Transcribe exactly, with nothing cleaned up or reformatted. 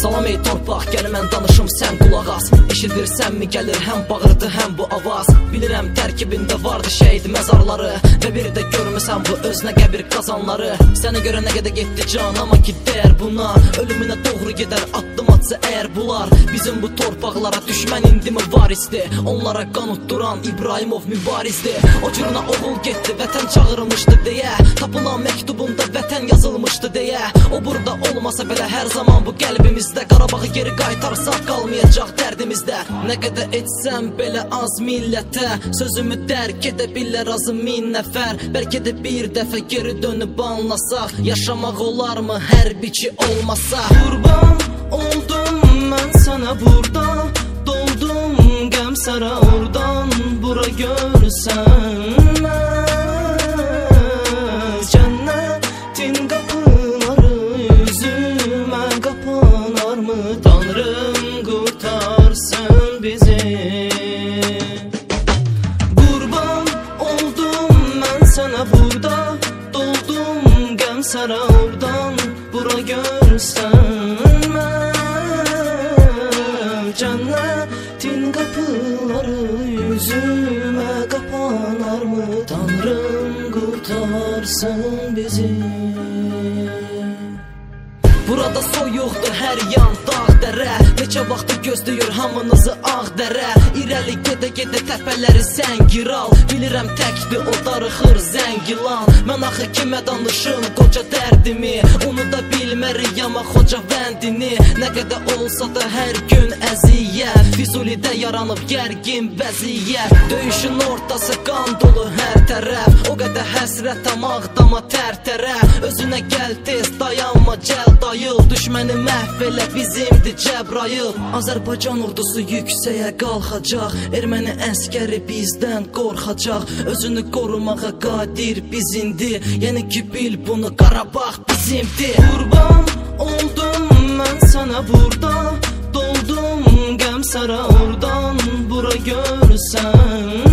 Salam ey torpaq, gəl mən danışım, sən qulaq as. Eşidirsənmi gəlir həm bağırdı, həm bu avaz. Bilirəm tərkibində vardı şəhid məzarları, və bir də görmüsən bu özünə qəbir qazanları. Sənə görə nə qədər getdi can, amma ki dəyər buna. Ölümünə doğru gedər addım atsa əgər bular. Bizim bu torpaqlara düşmən indi mi varisdir? Onlara qan utduran İbrahimov mübarizdir. O cürünə oğul getdi, vətən çağırılmışdı deyə, tapılan məktubunda vətən yazılmışdı deyə. O burada olmasa belə hər zaman bu qəlbimizdə, Qarabağı geri qaytarsaq qalmayacaq dərdimizdə. Nə qədər etsəm belə az millətə, sözümü dərk edə bilər azı min nəfər. Bəlkə də bir dəfə geri dönüb anlasaq, yaşamaq olarmı hərbiçi olmasa? Qurban oldum mən sənə burada, doldum qəm sara oradan bura görsən məz. Cənnətin qapıları üzümə qapanarmı? Tanrım qurtarsın bizi. Qurban oldum mən sənə burada, doldum qəm sara oradan bura görsən məz. Cənnətin qapıları üzümə qapanarmı? Tanrım qurtarsın bizi. Burada soyuqdur hər yan dağ dərə, neçə vaxtı gözləyir hamınızı ağ dərə. İrəli gedə-gedə təpələri səngiral, bilirəm təkdir o darıxır zəngilan. Mən axı kimə danışım qoca dərdimi, onu da bilməriyəm xoca vəndini. Nə qədər olsa da hər gün əziyyət, Füzulidə yaranıb gərgin vəziyyət. Döyüşün ortası qan dolu hər tərəf, o qədər həsrətəm ağdama tər-tərəf. Özünə gəl tez dayanma cəl dayıl, düşməni məhv elə bizimdir Cəbrayıl. Azərbaycan ordusu yüksəyə qalxacaq, erməni əskəri bizdən qorxacaq. Özünü qorumağa qadir bizindir, yəni ki bil bunu Qarabağ bizimdir. Qurban oldum mən sənə burada, doldum qəm sara oradan bura görsən